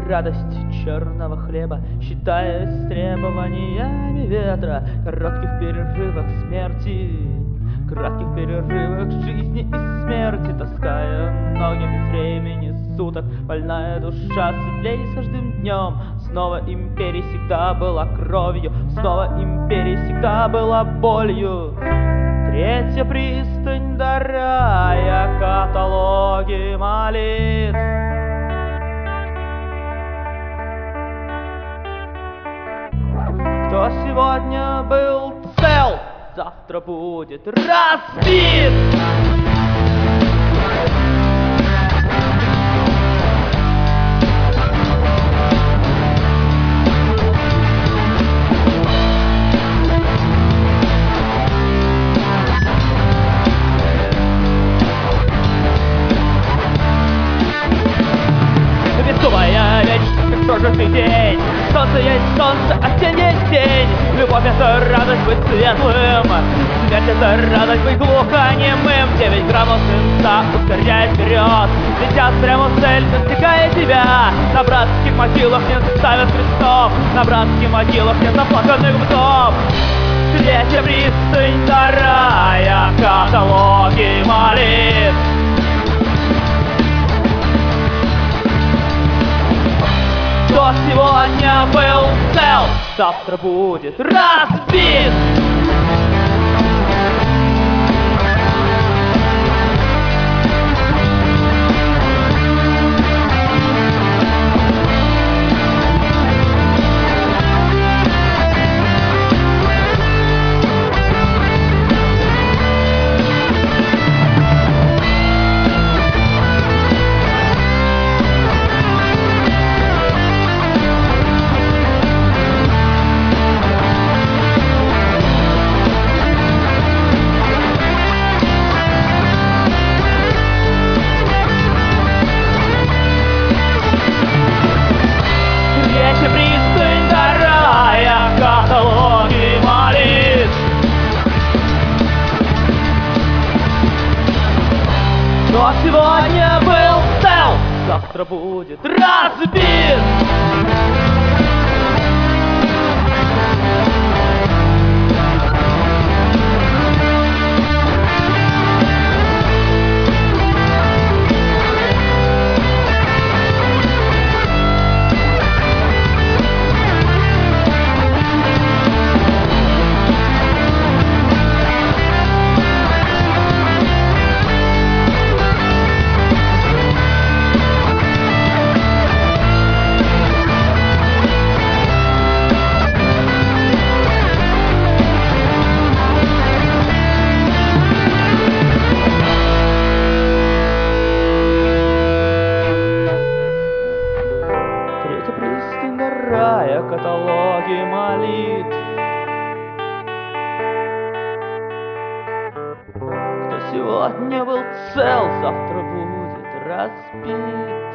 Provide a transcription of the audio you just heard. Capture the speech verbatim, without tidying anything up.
радость черного хлеба, считаясь требованиями ветра, коротких перерывах смерти, кратких перерывах жизни и смерти, таская ноги без времени суток, больная душа светлее с каждым днем. Снова империя всегда была кровью, снова империя всегда была болью. Третья пристань до рая, каталоги молитв. Кто сегодня был цел, завтра будет разбит. Безумная вечность, как прожитый день. Солнце есть солнце, а тень есть тень. Любовь — это радость быть светлым, смерть — это радость быть глухонемым. Девять граммов свинца, ускоряясь вперед, летят прямо в цель, настигая тебя. На братских могилах нет ставят крестов, на братских могилах нет заплаканных вдов. Третья пристань до рая, каталоги молитв. Кто сегодня был цел, завтра будет разбит. Третья пристань до рая, каталоги молитв. Кто сегодня был цел, завтра будет разбит. Третья пристань до рая, каталоги молитв. Кто сегодня был цел, завтра будет разбит.